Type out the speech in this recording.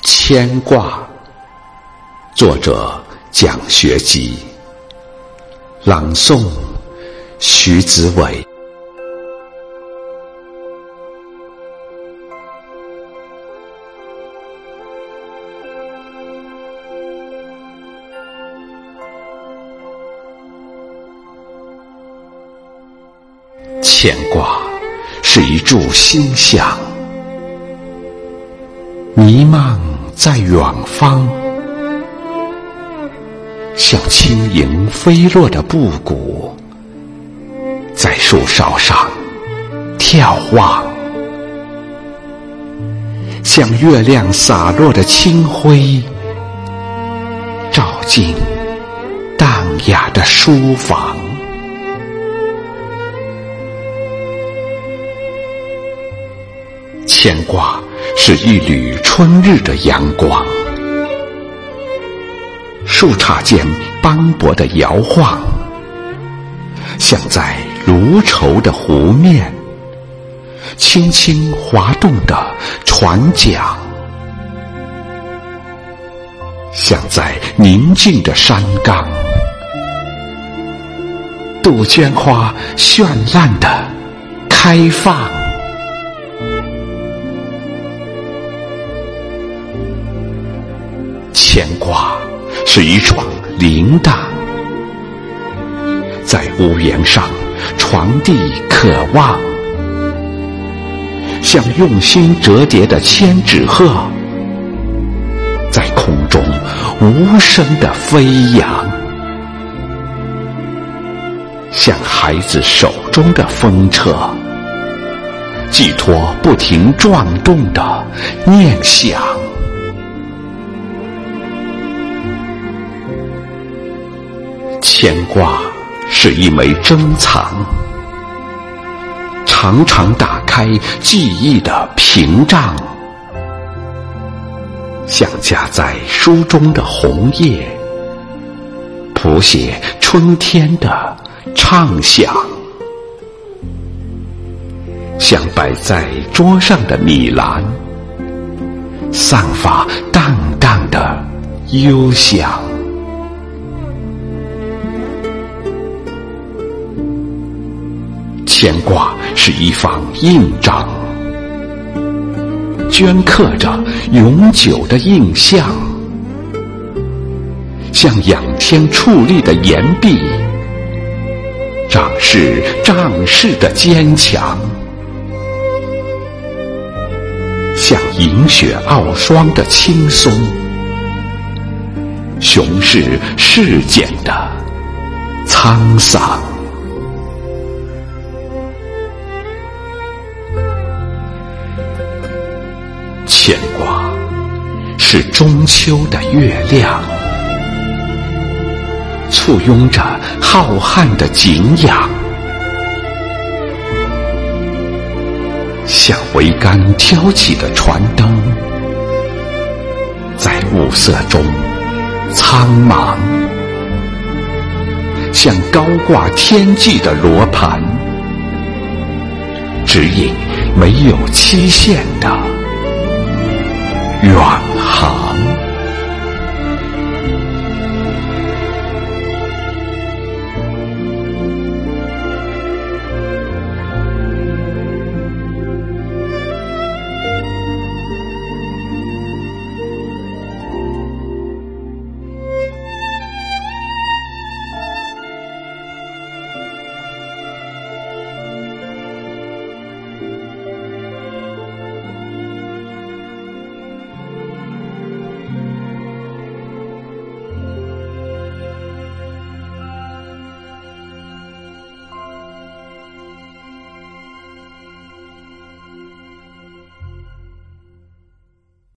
牵挂，作者蒋学基，朗诵徐子伟。牵挂是一炷星象，弥漫在远方，像轻盈飞落的布谷，在树梢上眺望，像月亮洒落的清辉，照进淡雅的书房。牵挂是一缕春日的阳光，树杈间斑驳的摇晃，像在如绸的湖面轻轻滑动的船桨，像在宁静的山岗，杜鹃花绚烂的开放。牵挂是一串铃铛，在屋檐上传递渴望，像用心折叠的千纸鹤，在空中无声地飞扬，像孩子手中的风车，寄托不停转动的念想。牵挂是一枚珍藏，常常打开记忆的屏障，像夹在书中的红叶，谱写春天的畅想，像摆在桌上的米兰，散发淡淡的幽香。牵挂是一方印章，镌刻着永久的印象，像仰天矗立的岩壁，展示战士的坚强，像银雪傲霜的轻松，雄视世简的沧桑。牵挂是中秋的月亮，簇拥着浩瀚的景仰，像桅杆挑起的船灯，在雾色中苍茫，像高挂天际的罗盘，指引没有期限的远